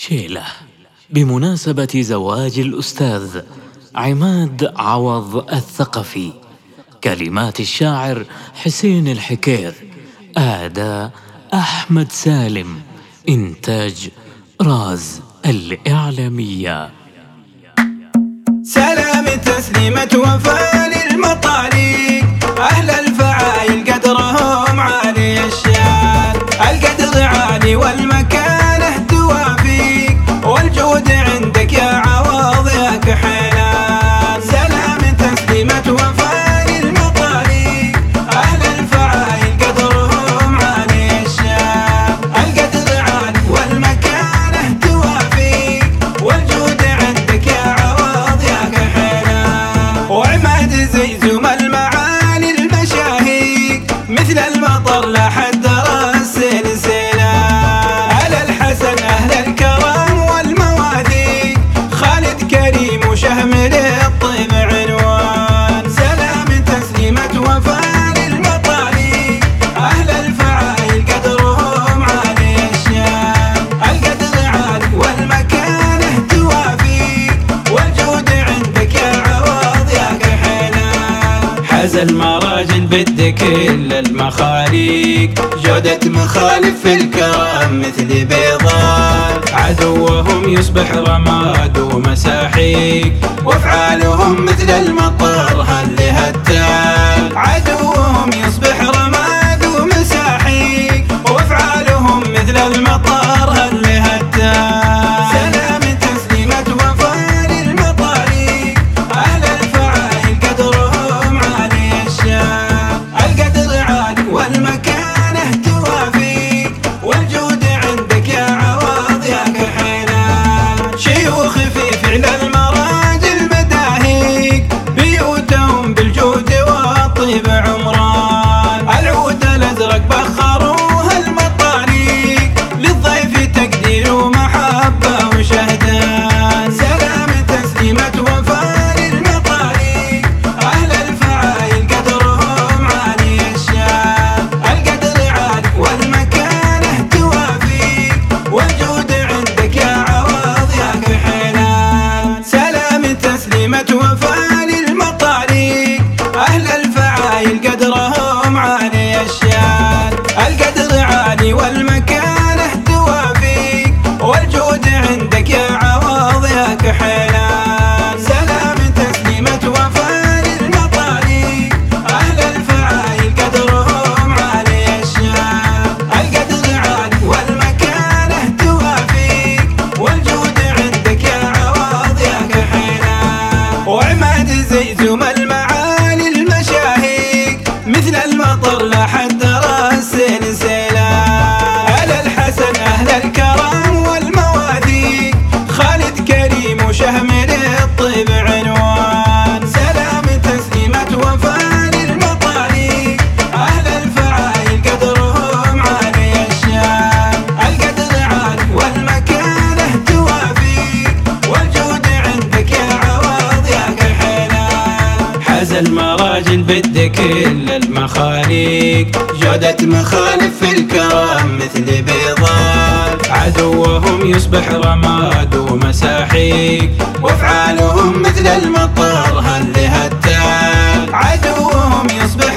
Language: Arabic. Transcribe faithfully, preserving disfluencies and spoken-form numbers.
شيلة بمناسبة زواج الأستاذ عماد عوض الثقفي. كلمات الشاعر حسين الحكير، أداء أحمد سالم، إنتاج راز الإعلامية. سلام تسليمة وفاء للمطاليق، أهل الفعايل قدرهم عالي الشان، القدر عالي والمكانة توافيق، والجود عندك يا عوض يا كحيلان. سلام تسليمة وفاء للمطاليق، أهل الفعايل قدرهم عالي الشان، القدر عالي والمكانة توافيق، والجود عندك يا عوض يا كحيلان. وعماد زي زم المعالي المشاهيق، مثل المطر لا حد درس سلسلان، على الحسن أهل الكرم والمواثيق، خالد كريم وشهم للطيب عنوان. سلام تسليمة وفاء للمطاليق، أهل الفعايل قدرهم عالي الشان، القدر عالي والمكانة توافيق، والجود عندك يا عوض يا كحيلان. حز المراجل بد كل المخاليق، جودة مخالف في الكرم مثل بيضان، عدوهم يصبح رماد ومساحيق، وافعالهم مثل المطر هل هتان. عدوهم يصبح رماد ومساحيق، وافعالهم مثل المطر هل هتان. سلام تسليمة وفاء للمطاليق، أهل الفعايل قدرهم عالي الشان، القدر عالي والمكانة توافيق، والجود عندك يا عوض يا كحيلان. شيوخ في فعل المراجل مداهيق، بيوتهم بالجود والطيب عمران، العود الازرق بخروها المطاليق، للضيف تقدير ومحبة وشهدان. سلام تسليمة وفاء للمطاليق، أهل الفعايل قدرهم عالي الشان، القدر عالي والمكانة توافيق، والجود عندك يا عوض يا كحيلان. سلام تسليمة وفاء للمطاليق، أهل الفعايل قدرهم عالي الشان، القدر عالي والمكانة توافيق، والجود عندك يا عوض يا كحيلان. سلام تسليمة وفاء للمطاليق، أهل الفعايل قدرهم عالي الشان، القدر عالي والمكانة توافيق، والجود عندك يا عوض يا كحيلان. وعماد زي زم المعالي المشاهيق، مثل المطر لا حد درس سلسلان، على الحسن أهل الكرم والمواثيق، خالد كريم وشهم للطيب عنوان. سلام تسليمة وفاء للمطاليق، أهل الفعايل قدرهم عالي الشان، القدر عالي والمكانة توافيق، والجود عندك يا عوض يا كحيلان. حز المراجل بد كل المخاليق، جودة مخالف في الكرم مثل بيضان، عدوهم يصبح رماد ومساحيق، وافعالهم مثل المطر هل هتان. عدوهم يصبح